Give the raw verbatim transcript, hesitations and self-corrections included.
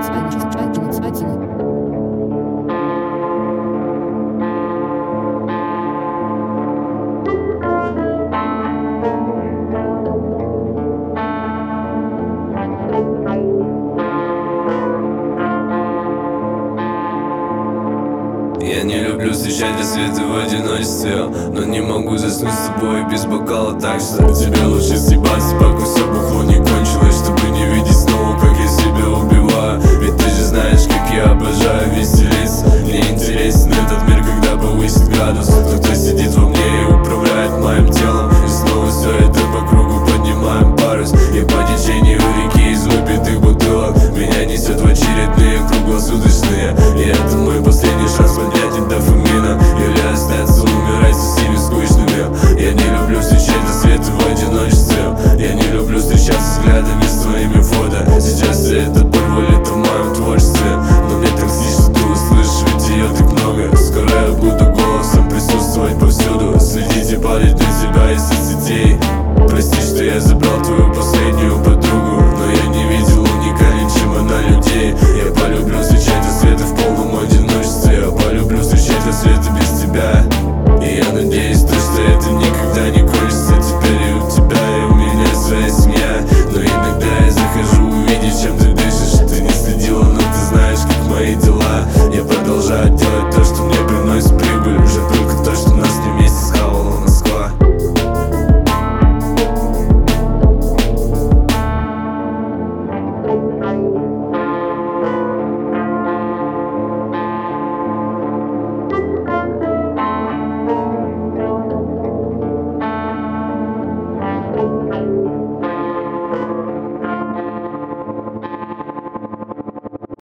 Я не люблю встречать рассветы в одиночестве, но не могу заснуть с тобой без бокала, так что тебе лучше съебаться, пока все бухло не кончилось, чтобы не видеть снова, как я себя убиваю. Ведь ты же знаешь, как я обожаю веселиться. Мне интересен этот мир, когда повысит градус. Кто-то сидит во мне и управляет моим телом, и снова все это по кругу поднимаем парус. И по течению реки из выпитых бутылок меня несет в очередные круглосуточные. И это мой последний шанс поднять дофамина, или остаться умирать со всеми скучными. Я не люблю встречать рассветы в одиночестве. Я не люблю встречаться взглядами с твоими фото. Сейчас вся эта боль валит в моем творчестве, но мне так что ты услышишь, ведь ее так много. Скоро я буду голосом присутствовать повсюду, следить и падать на тебя из соцсетей. Прости, что я забрал твою